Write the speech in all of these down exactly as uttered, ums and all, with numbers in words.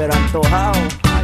pero antojado.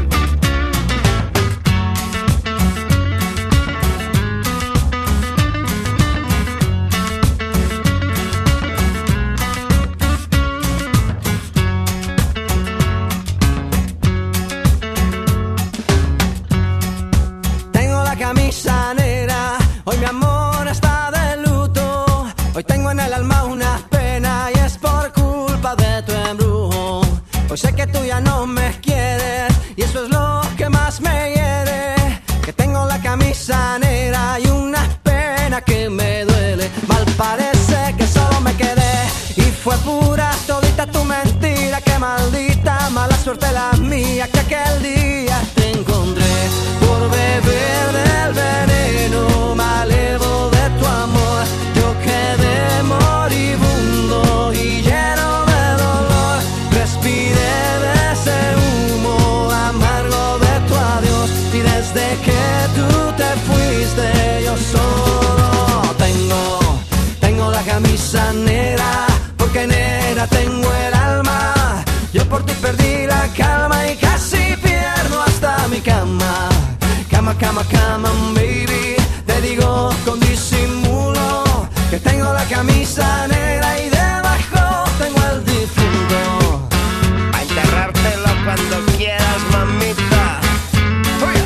Camisa negra, hoy mi amor está de luto. Hoy tengo en el alma una pena y es por culpa de tu embrujo. Hoy sé que tú ya no me quieres y eso es lo que más me hiere. Que tengo la camisa negra y una pena que me duele. Mal parece que solo me quedé y fue pura todita tu mentira. Que maldita mala suerte la mía que aquel día te encontré por beber del veneno malevo de tu amor. Yo quedé moribundo y lleno de dolor. Respiré de ese humo amargo de tu adiós y desde que tú te fuiste yo solo tengo, tengo la camisa negra porque negra tengo el alma. Yo por ti perdí la calma y casi pierdo hasta mi cama. Cama, cama, cama, baby. Te digo con disimulo que tengo la camisa negra y debajo tengo el difunto. A enterrártelo cuando quieras, mamita. ¡Fuya!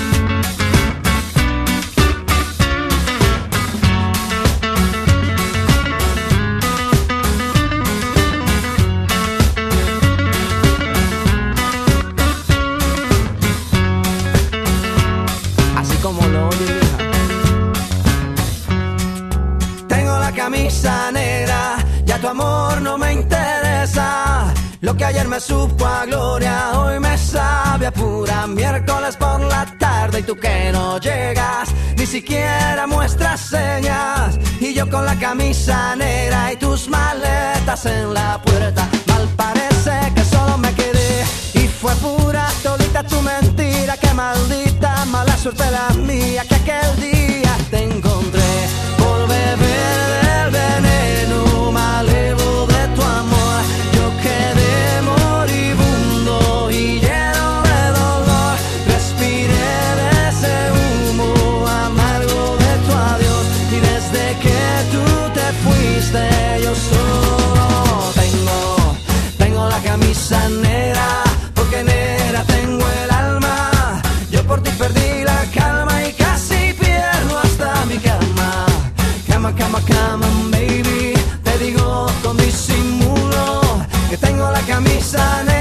Como lo oye, hija. Tengo la camisa negra, ya tu amor no me interesa. Lo que ayer me supo a gloria, hoy me sabe a pura. Miércoles por la tarde y tú que no llegas, ni siquiera muestras señas. Y yo con la camisa negra y tus maletas en la puerta. Mal parece que solo me quedé y fue pura todita tu mentira. Que maldita mala suerte la mía que aquel día te encontré por beber del veneno malevo de tu amor. Yo quedé moribundo y lleno de dolor. Respiré de ese humo amargo de tu adiós y desde que tú te fuiste yo solo tengo, tengo la camisa negra porque negra tengo el alma. Yo por ti perdí la calma y casi pierdo hasta mi cama. Cama, cama, cama, baby. Te digo con disimulo que tengo la camisa negra.